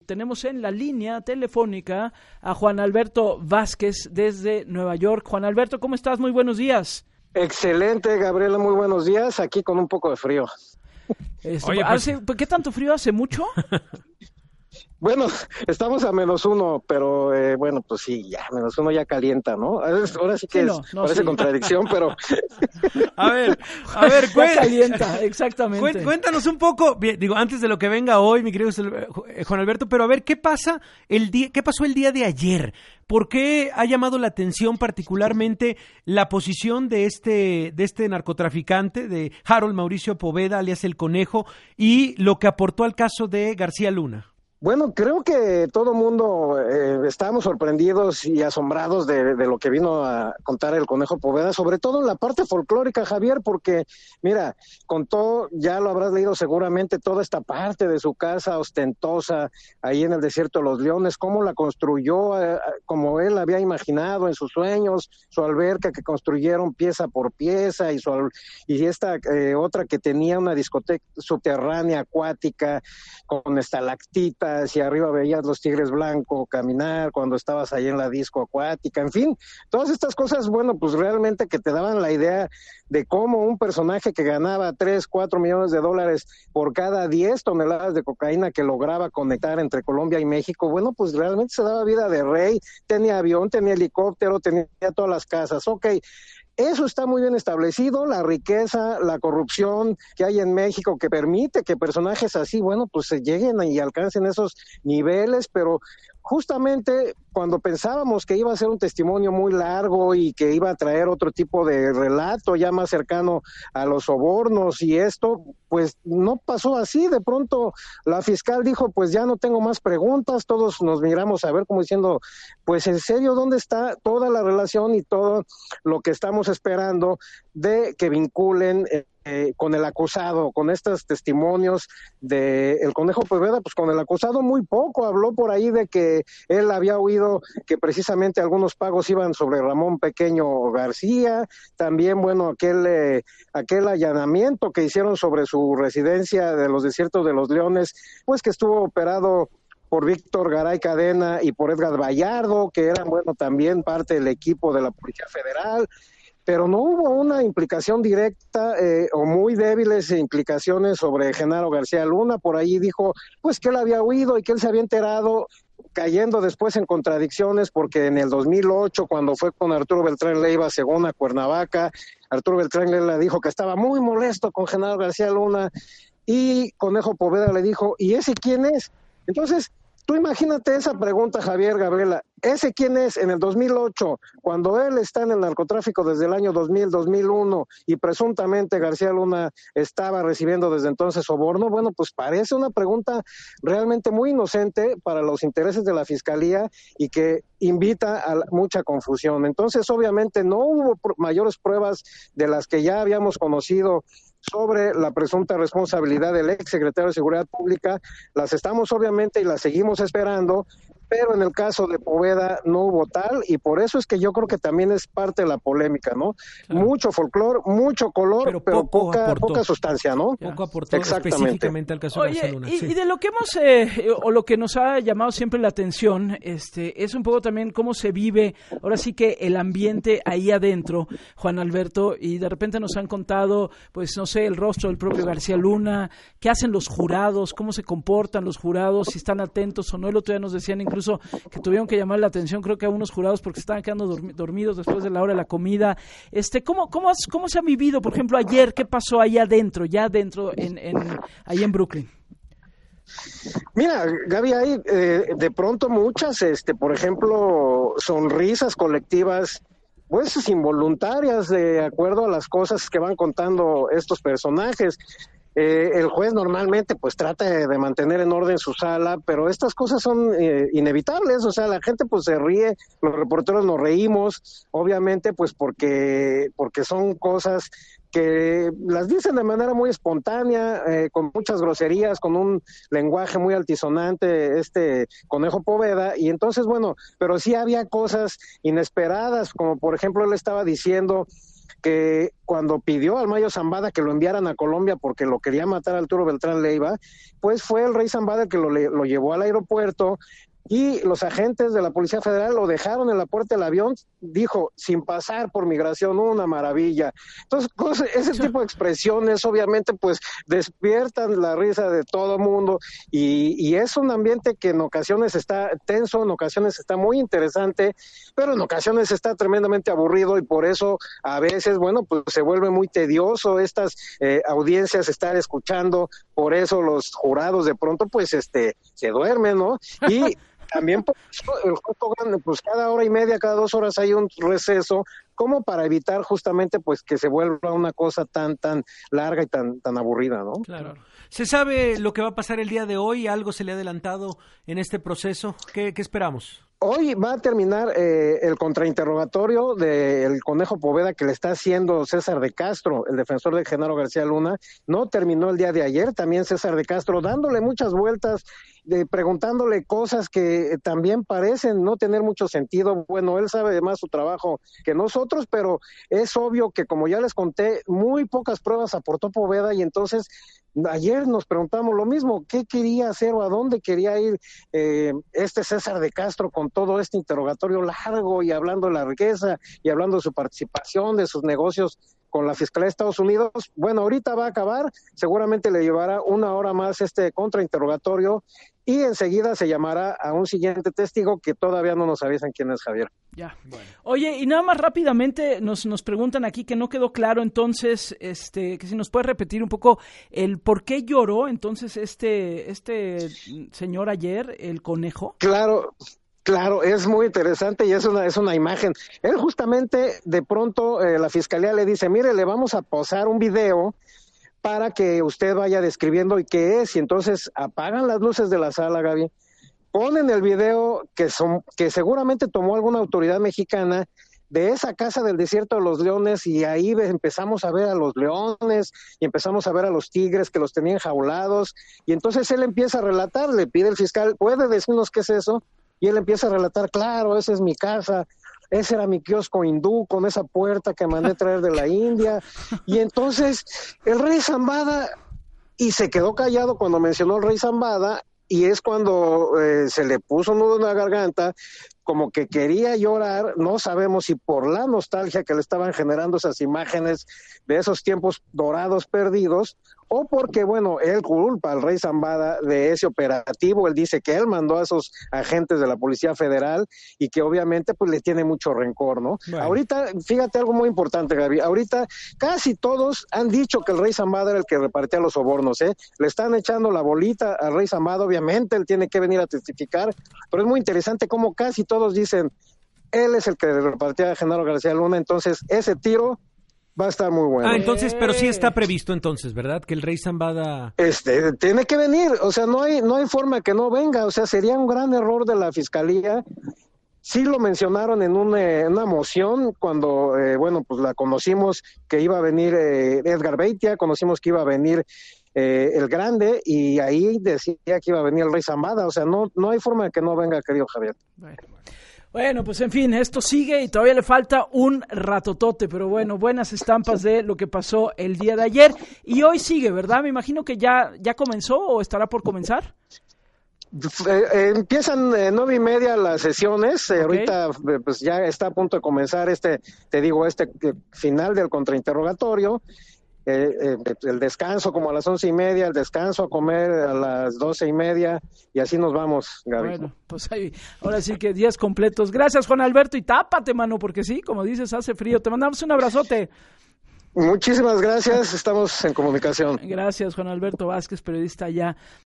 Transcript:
tenemos en la línea telefónica a Juan Alberto Vázquez desde Nueva York. Juan Alberto, ¿cómo estás? Muy buenos días. Excelente, Gabriela, muy buenos días, aquí con un poco de frío. Oye, ¿qué tanto frío hace? ¿Mucho? Bueno, estamos a -1, pero bueno, pues sí, ya, -1 ya calienta, ¿no? Ahora sí que parece contradicción, pero... A ver, calienta, exactamente. Cuéntanos un poco, bien, digo, antes de lo que venga hoy, mi querido Juan Alberto, pero a ver, ¿qué pasó el día de ayer? ¿Por qué ha llamado la atención particularmente la posición de este narcotraficante, de Harold Mauricio Poveda, alias El Conejo, y lo que aportó al caso de García Luna? Bueno, creo que todo mundo estábamos sorprendidos y asombrados de lo que vino a contar el Conejo Poveda, sobre todo en la parte folclórica, Javier, porque, mira, contó, ya lo habrás leído seguramente, toda esta parte de su casa ostentosa ahí en el Desierto de los Leones, cómo la construyó como él había imaginado en sus sueños, su alberca que construyeron pieza por pieza y esta otra que tenía una discoteca subterránea acuática con estalactitas, y arriba veías los tigres blancos caminar cuando estabas ahí en la disco acuática, en fin, todas estas cosas, bueno, pues realmente que te daban la idea de cómo un personaje que ganaba 3-4 millones de dólares por cada 10 toneladas de cocaína que lograba conectar entre Colombia y México, bueno, pues realmente se daba vida de rey, tenía avión, tenía helicóptero, tenía todas las casas, okay. Eso está muy bien establecido, la riqueza, la corrupción que hay en México que permite que personajes así, bueno, pues se lleguen y alcancen esos niveles, pero justamente cuando pensábamos que iba a ser un testimonio muy largo y que iba a traer otro tipo de relato ya más cercano a los sobornos y esto, pues no pasó así. De pronto la fiscal dijo, pues ya no tengo más preguntas, todos nos miramos a ver como diciendo, pues en serio, ¿dónde está toda la relación y todo lo que estamos esperando de que vinculen con el acusado, con estos testimonios de el Conejo Poveda? Pues con el acusado muy poco, habló por ahí de que él había oído que precisamente algunos pagos iban sobre Ramón Pequeño García, también, bueno, aquel allanamiento que hicieron sobre su residencia de los Desiertos de los Leones, pues que estuvo operado por Víctor Garay Cadena y por Edgar Vallardo, que eran, bueno, también parte del equipo de la Policía Federal, pero no hubo una implicación directa o muy débiles implicaciones sobre Genaro García Luna. Por ahí dijo pues que él había oído y que él se había enterado, cayendo después en contradicciones, porque en el 2008, cuando fue con Arturo Beltrán Leiva, según a Cuernavaca, Arturo Beltrán Leiva dijo que estaba muy molesto con Genaro García Luna, y Conejo Poveda le dijo, ¿y ese quién es? Entonces, tú imagínate esa pregunta, Javier, Gabriela, ¿ese quién es en el 2008, cuando él está en el narcotráfico desde el año 2000, 2001, y presuntamente García Luna estaba recibiendo desde entonces soborno? Bueno, pues parece una pregunta realmente muy inocente para los intereses de la Fiscalía y que invita a mucha confusión. Entonces, obviamente, no hubo mayores pruebas de las que ya habíamos conocido sobre la presunta responsabilidad del ex secretario de Seguridad Pública. Las estamos obviamente y las seguimos esperando, pero en el caso de Poveda no hubo tal, y por eso es que yo creo que también es parte de la polémica, ¿no? Claro. Mucho folclor, mucho color, pero poca sustancia, ¿no? Poco aportó específicamente al caso de García Luna. Y de lo que hemos, o lo que nos ha llamado siempre la atención, es un poco también cómo se vive, ahora sí que el ambiente ahí adentro, Juan Alberto, y de repente nos han contado, pues no sé, el rostro del propio García Luna, qué hacen los jurados, cómo se comportan los jurados, si están atentos o no. El otro día nos decían incluso que tuvieron que llamar la atención, creo que a unos jurados porque se estaban quedando dormidos después de la hora de la comida. ¿Cómo se ha vivido, por ejemplo, ayer? ¿Qué pasó ahí adentro, ahí en Brooklyn? Mira, Gaby, hay de pronto muchas, por ejemplo, sonrisas colectivas, pues involuntarias, de acuerdo a las cosas que van contando estos personajes. El juez normalmente pues trata de mantener en orden su sala, pero estas cosas son inevitables, o sea, la gente pues se ríe, los reporteros nos reímos, obviamente pues porque son cosas que las dicen de manera muy espontánea, con muchas groserías, con un lenguaje muy altisonante, Conejo Poveda, y entonces, bueno, pero sí había cosas inesperadas, como por ejemplo él estaba diciendo que cuando pidió al Mayo Zambada que lo enviaran a Colombia porque lo quería matar a Arturo Beltrán Leiva, pues fue el rey Zambada el que lo llevó al aeropuerto, y los agentes de la Policía Federal lo dejaron en la puerta del avión, dijo, sin pasar por migración, una maravilla. Entonces, ese tipo de expresiones obviamente pues despiertan la risa de todo mundo, y es un ambiente que en ocasiones está tenso, en ocasiones está muy interesante, pero en ocasiones está tremendamente aburrido, y por eso a veces, bueno, pues se vuelve muy tedioso estas audiencias estar escuchando, por eso los jurados de pronto pues se duermen, ¿no? Y también por eso el juez Hogan, pues cada hora y media, cada 2 horas hay un receso, como para evitar justamente pues que se vuelva una cosa tan larga y tan aburrida, ¿no? Claro. ¿Se sabe lo que va a pasar el día de hoy? ¿Algo se le ha adelantado en este proceso? ¿Qué esperamos? Hoy va a terminar el contrainterrogatorio del Conejo Poveda que le está haciendo César de Castro, el defensor de Genaro García Luna. No terminó el día de ayer, también César de Castro dándole muchas vueltas, preguntándole cosas que también parecen no tener mucho sentido. Bueno, él sabe más su trabajo que nosotros, pero es obvio que, como ya les conté, muy pocas pruebas aportó Poveda, y entonces ayer nos preguntamos lo mismo, ¿qué quería hacer o a dónde quería ir este César de Castro con todo este interrogatorio largo, y hablando de la riqueza y hablando de su participación, de sus negocios con la Fiscalía de Estados Unidos? Bueno, ahorita va a acabar, seguramente le llevará 1 hora más este contrainterrogatorio, y enseguida se llamará a un siguiente testigo que todavía no nos avisan quién es, Javier. Ya. Bueno. Oye, y nada más rápidamente nos preguntan aquí que no quedó claro, entonces, que si nos puede repetir un poco el por qué lloró entonces este señor ayer, el Conejo. Claro, es muy interesante, y es una imagen. Él justamente, de pronto, la fiscalía le dice, mire, le vamos a posar un video para que usted vaya describiendo y qué es, y entonces apagan las luces de la sala, Gaby, ponen el video que seguramente tomó alguna autoridad mexicana de esa casa del Desierto de los Leones, y ahí empezamos a ver a los leones y empezamos a ver a los tigres que los tenían jaulados, y entonces él empieza a relatar, le pide el fiscal, ¿puede decirnos qué es eso? Y él empieza a relatar, claro, esa es mi casa, ese era mi kiosco hindú con esa puerta que mandé traer de la India. Y entonces el rey Zambada, y se quedó callado cuando mencionó el rey Zambada, y es cuando se le puso un nudo en la garganta, como que quería llorar. No sabemos si por la nostalgia que le estaban generando esas imágenes de esos tiempos dorados perdidos, o porque, bueno, él culpa al rey Zambada de ese operativo. Él dice que él mandó a esos agentes de la Policía Federal, y que obviamente pues le tiene mucho rencor, ¿no? Bueno. Ahorita, fíjate algo muy importante, Gaby, ahorita casi todos han dicho que el rey Zambada era el que repartía los sobornos, ¿eh? Le están echando la bolita al rey Zambada, obviamente él tiene que venir a testificar, pero es muy interesante cómo casi todos dicen, él es el que repartía a Genaro García Luna. Entonces ese tiro va a estar muy bueno. Entonces, pero sí está previsto entonces, ¿verdad? Que el rey Zambada... tiene que venir, o sea, no hay forma que no venga, o sea, sería un gran error de la Fiscalía. Sí lo mencionaron en una moción cuando, pues la conocimos que iba a venir Edgar Beitia, conocimos que iba a venir el Grande, y ahí decía que iba a venir el rey Zambada, o sea, no hay forma de que no venga, querido Javier. Bueno, pues en fin, esto sigue y todavía le falta un ratotote, pero bueno, buenas estampas de lo que pasó el día de ayer, y hoy sigue, ¿verdad? Me imagino que ya comenzó o estará por comenzar. Empiezan 9:30 las sesiones, Okay. Ahorita pues ya está a punto de comenzar este final del contrainterrogatorio. El descanso como a las 11:30, el descanso a comer a las 12:30, y así nos vamos, Gaby. Bueno, pues ahora sí que días completos. Gracias, Juan Alberto, y tápate, mano, porque sí, como dices, hace frío. Te mandamos un abrazote. Muchísimas gracias, estamos en comunicación. Gracias, Juan Alberto Vázquez, periodista allá